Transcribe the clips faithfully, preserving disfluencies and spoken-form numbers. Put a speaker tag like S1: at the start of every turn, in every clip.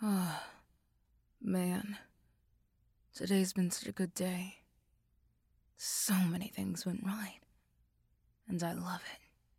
S1: Oh, man. Today's been such a good day. So many things went right. And I love it.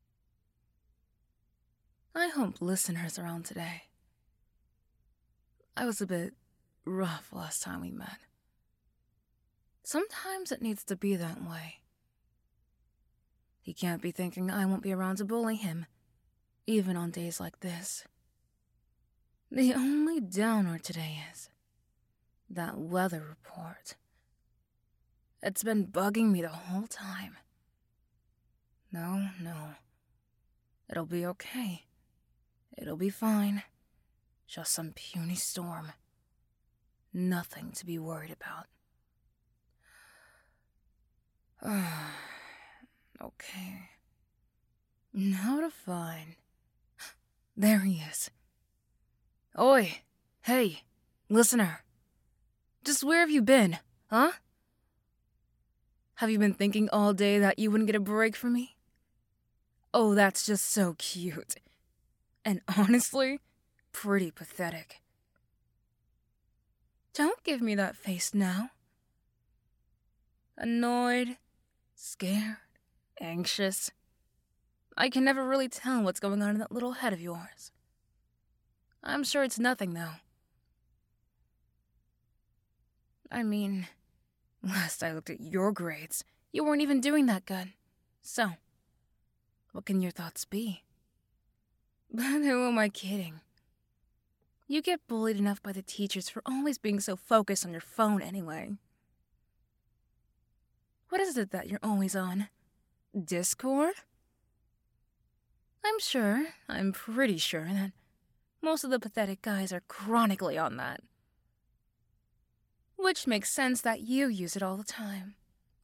S1: I hope listeners are on today. I was a bit rough last time we met. Sometimes it needs to be that way. He can't be thinking I won't be around to bully him, even on days like this. The only downer today is that weather report. It's been bugging me the whole time. No, no. It'll be okay. It'll be fine. Just some puny storm. Nothing to be worried about. Okay. Now to find... There he is. Oi! Hey! Listener! Just where have you been, huh? Have you been thinking all day that you wouldn't get a break from me? Oh, that's just so cute. And honestly, pretty pathetic. Don't give me that face now. Annoyed, scared, anxious. I can never really tell what's going on in that little head of yours. I'm sure it's nothing, though. I mean, last I looked at your grades, you weren't even doing that good. So, what can your thoughts be? But who am I kidding? You get bullied enough by the teachers for always being so focused on your phone anyway. What is it that you're always on? Discord? I'm sure, I'm pretty sure that most of the pathetic guys are chronically on that. Which makes sense that you use it all the time.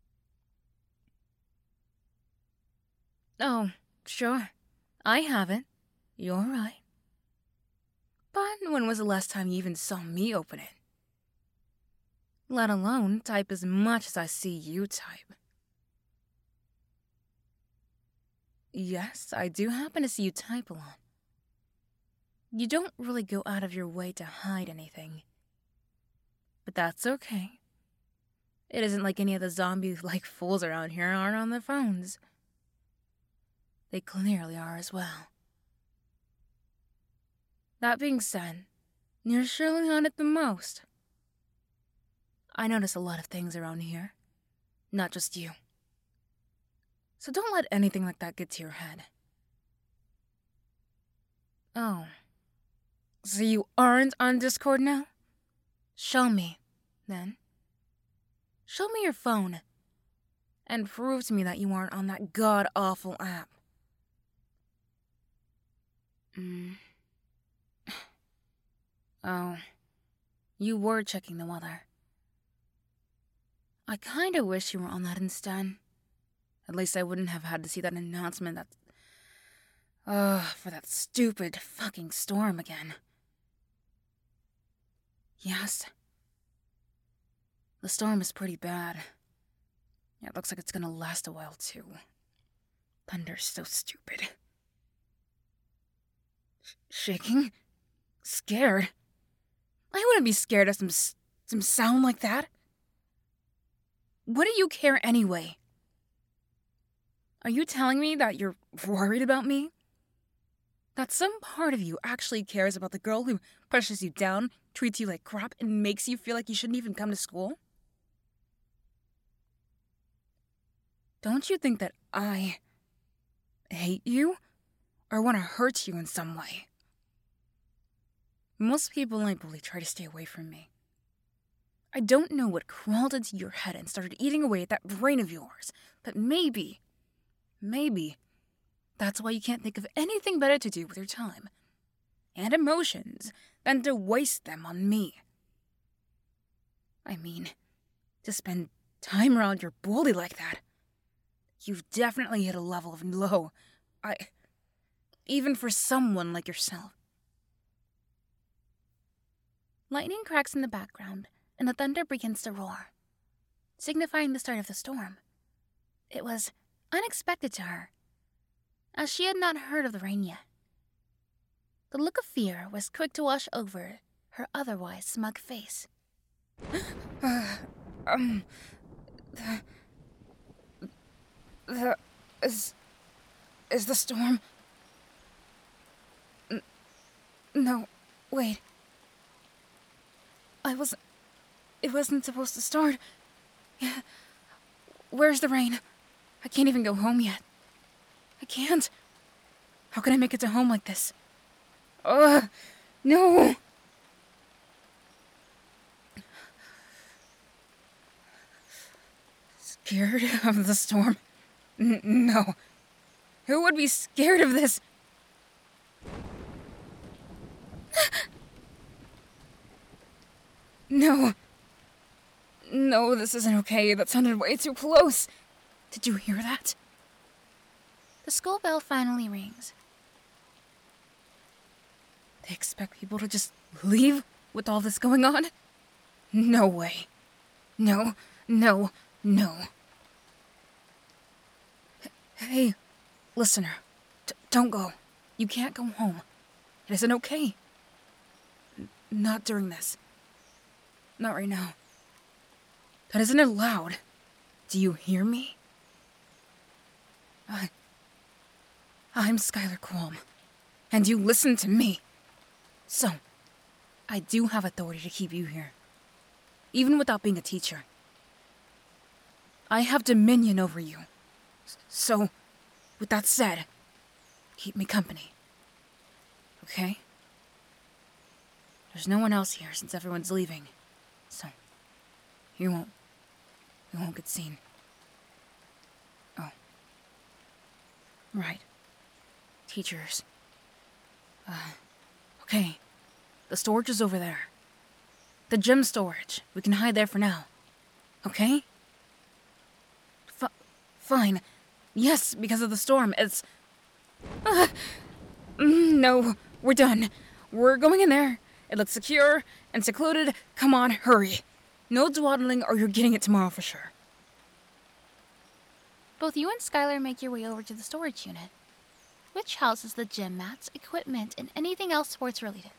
S1: Oh, sure. I have it. You're right. But when was the last time you even saw me open it? Let alone type as much as I see you type. Yes, I do happen to see you type a lot. You don't really go out of your way to hide anything. But that's okay. It isn't like any of the zombie-like fools around here aren't on their phones. They clearly are as well. That being said, you're surely on it the most. I notice a lot of things around here, not just you. So don't let anything like that get to your head. Oh, so you aren't on Discord now? Show me, then. Show me your phone, and prove to me that you aren't on that god-awful app. Hmm. Oh, you were checking the weather. I kinda wish you were on that instead. At least I wouldn't have had to see that announcement that... Ugh, for that stupid fucking storm again. Yes. The storm is pretty bad. Yeah, it looks like it's gonna last a while, too. Thunder's so stupid. Sh- shaking? Scared? I wouldn't be scared of some, some sound like that. What do you care anyway? Are you telling me that you're worried about me? That some part of you actually cares about the girl who pushes you down, treats you like crap, and makes you feel like you shouldn't even come to school? Don't you think that I hate you or want to hurt you in some way? Most people I bully try to stay away from me. I don't know what crawled into your head and started eating away at that brain of yours, but maybe, maybe, that's why you can't think of anything better to do with your time and emotions than to waste them on me. I mean, to spend time around your bully like that. You've definitely hit a level of low. I... Even for someone like yourself. Lightning cracks in the background, and the thunder begins to roar, signifying the start of the storm. It was unexpected to her, as she had not heard of the rain yet. The look of fear was quick to wash over
S2: her otherwise smug face.
S1: Uh, um, the, the, is, is the storm? N- no, wait. I wasn't, it wasn't supposed to start. Yeah. Where's the rain? I can't even go home yet. I can't. How can I make it to home like this? Ugh, no! Scared of the storm? N- no. Who would be scared of this? No. No, this isn't okay. That sounded way too close. Did you hear that?
S2: The school bell finally rings.
S1: They expect people to just leave with all this going on? No way. No, no, no. H- hey, listener. D- don't go. You can't go home. It isn't okay. N- not during this. Not right now. That isn't allowed. Do you hear me? I... I'm Skylar Qualm. And you listen to me. So, I do have authority to keep you here. Even without being a teacher. I have dominion over you. So, with that said, keep me company. Okay? There's no one else here since everyone's leaving. So, you won't... you won't get seen. Oh. Right. Teachers. Uh, okay. The storage is over there. The gym storage. We can hide there for now. Okay? F- fine. Yes, because of the storm. It's... Uh, mm, no, we're done. We're going in there. It looks secure and secluded. Come on, hurry. No dawdling or you're getting it tomorrow for sure.
S2: Both you and Skylar make your way over to the storage unit, which houses the gym mats, equipment, and anything else sports related.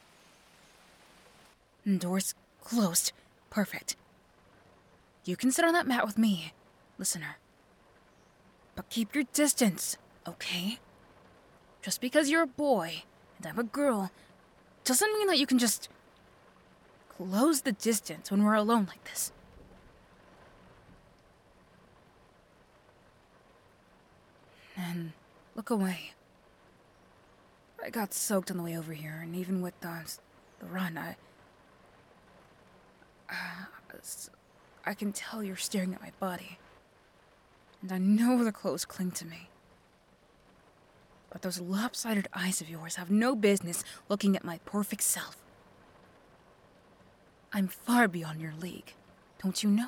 S1: Doors closed. Perfect. You can sit on that mat with me, listener. But keep your distance, okay? Just because you're a boy and I'm a girl doesn't mean that you can just close the distance when we're alone like this. And look away. I got soaked on the way over here, and even with the, the run, I... Uh, I can tell you're staring at my body. And I know the clothes cling to me. But those lopsided eyes of yours have no business looking at my perfect self. I'm far beyond your league, don't you know?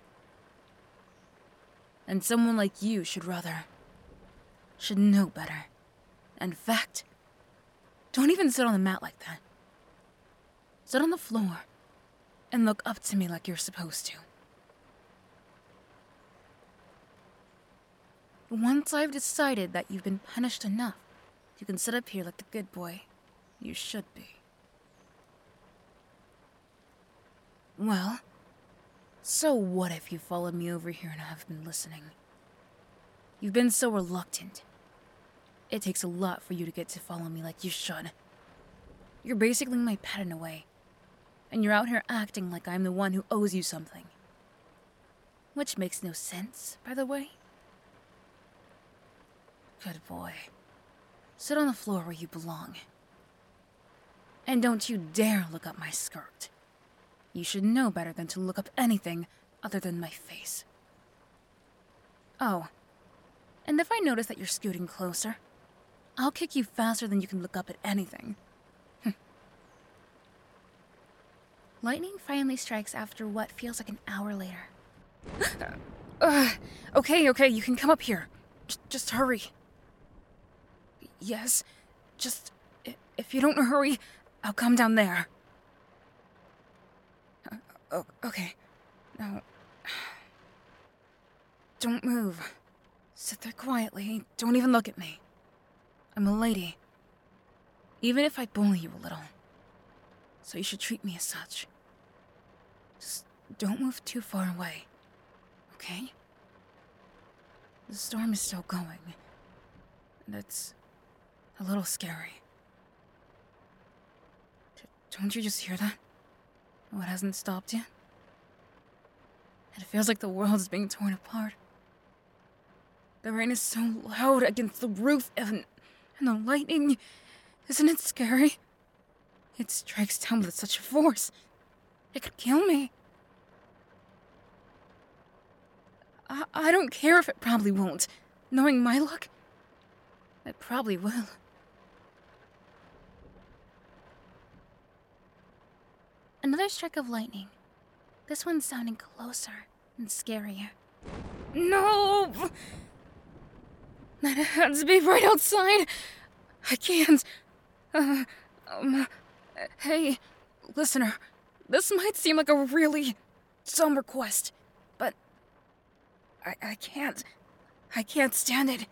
S1: And someone like you should rather... should know better. In fact, don't even sit on the mat like that. Sit on the floor and look up to me like you're supposed to. Once I've decided that you've been punished enough, you can sit up here like the good boy you should be. Well, so what if you followed me over here and have been listening? You've been so reluctant. It takes a lot for you to get to follow me like you should. You're basically my pet in a way. And you're out here acting like I'm the one who owes you something. Which makes no sense, by the way. Good boy. Sit on the floor where you belong. And don't you dare look up my skirt. You should know better than to look up anything other than my face. Oh, and if I notice that you're scooting closer, I'll kick you faster than you can look up at anything.
S2: Lightning finally strikes after what feels like an hour later.
S1: uh, okay, okay, you can come up here. J- just hurry. Yes, just... if you don't hurry, I'll come down there. Uh, oh, okay. Now... don't move. Sit there quietly. Don't even look at me. I'm a lady. Even if I bully you a little. so you should treat me as such. Just don't move too far away, okay? The storm is still going, and it's a little scary. D- don't you just hear that? Oh, it hasn't stopped yet? It feels like the world is being torn apart. The rain is so loud against the roof, and, and the lightning. Isn't it scary? It strikes down with such force. It could kill me. I, I don't care if it probably won't. Knowing my luck, it probably will.
S2: Another strike of lightning. This one's sounding closer and scarier.
S1: No! That has to be right outside. I can't. Uh, um, hey, listener, this might seem like a really dumb request, but I, I can't. I can't stand it.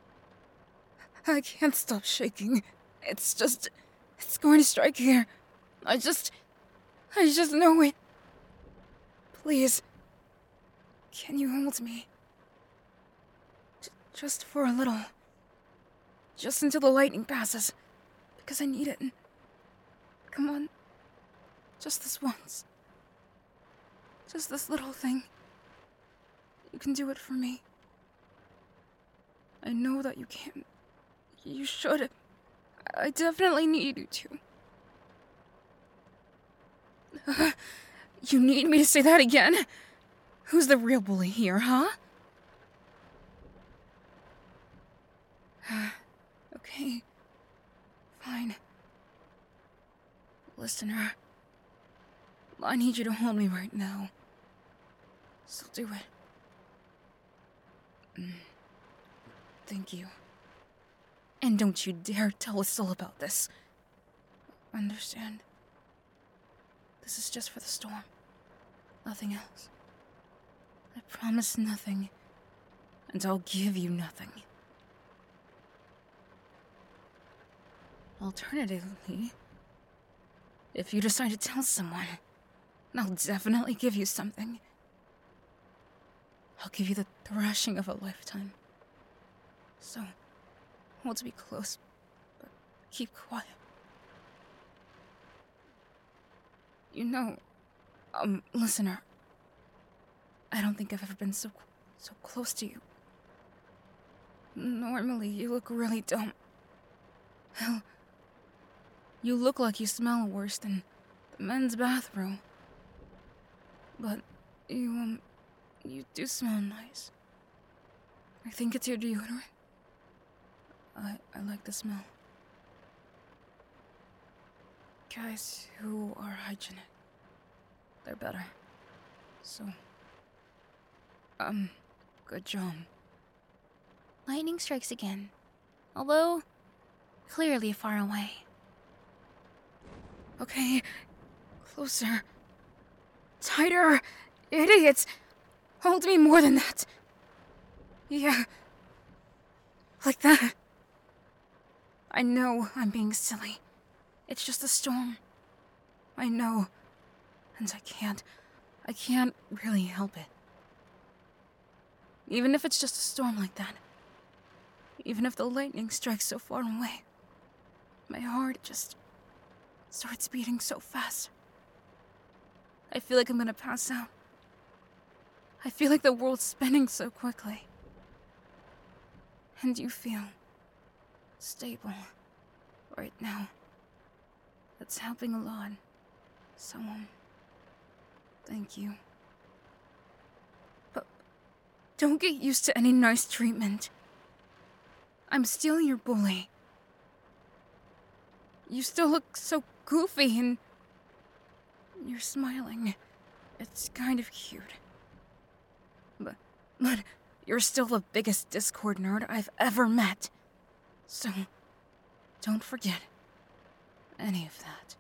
S1: I can't stop shaking. It's just, it's going to strike here. I just, I just know it. Please, can you hold me? J- just for a little. Just until the lightning passes, because I need it. Come on, just this once. Just this little thing. You can do it for me. I know that you can. You should. I definitely need you to. Uh, you need me to say that again? Who's the real bully here, huh? Okay. Fine. Listener, I need you to hold me right now. So do it. Mm. Thank you. And don't you dare tell Syl about this. Understand? This is just for the storm. Nothing else. I promise nothing. And I'll give you nothing. Alternatively, if you decide to tell someone, I'll definitely give you something. I'll give you the thrashing of a lifetime. So, hold me close, but keep quiet. You know, um, listener, I don't think I've ever been so, so close to you. Normally, you look really dumb. Hell, you look like you smell worse than the men's bathroom. But you, um, you do smell nice. I think it's your deodorant. I, I like the smell. Guys who are hygienic, they're better. So, um, good job.
S2: Lightning strikes again, although clearly far away.
S1: Okay, closer. Tighter! Idiots! Hold me more than that. Yeah. Like that. I know I'm being silly. It's just a storm. I know. And I can't. I can't really help it. Even if it's just a storm like that. Even if the lightning strikes so far away. My heart just starts beating so fast. I feel like I'm gonna pass out. I feel like the world's spinning so quickly. And you feel stable right now. That's helping a lot. So, um, thank you. But don't get used to any nice treatment. I'm still your bully. You still look so goofy and you're smiling. It's kind of cute. But, but you're still the biggest Discord nerd I've ever met. So, don't forget any of that.